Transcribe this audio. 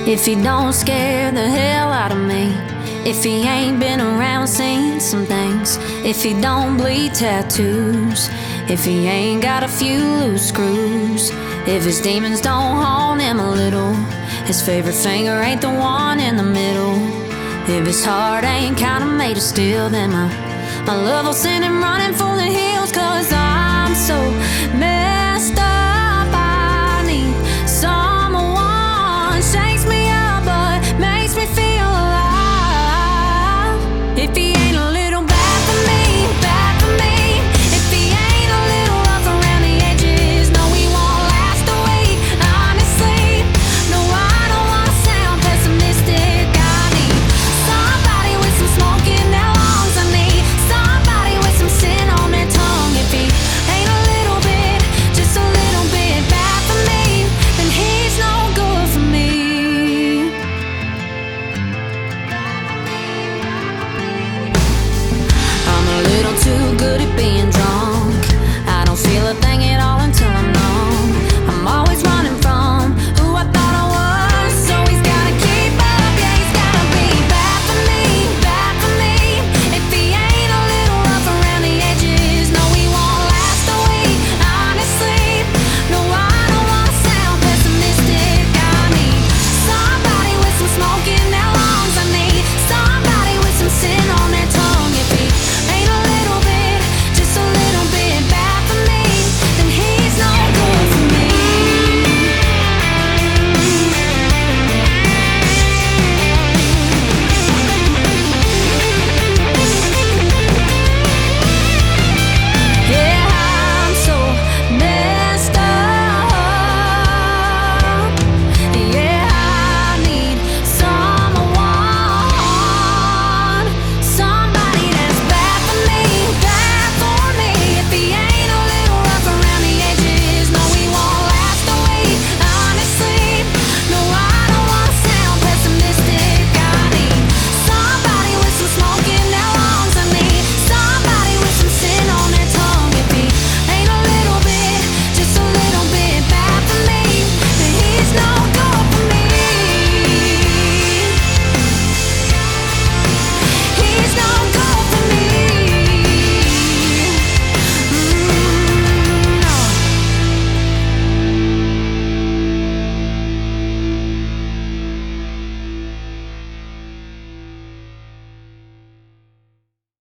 If he don't scare the hell out of me, if he ain't been around seen some things, if he don't bleed tattoos, if he ain't got a few loose screws, if his demons don't haunt him a little, his favorite finger ain't the one in the middle, if his heart ain't kinda made of steel, then my love will send him running for the hills. 'Cause I'm so messed up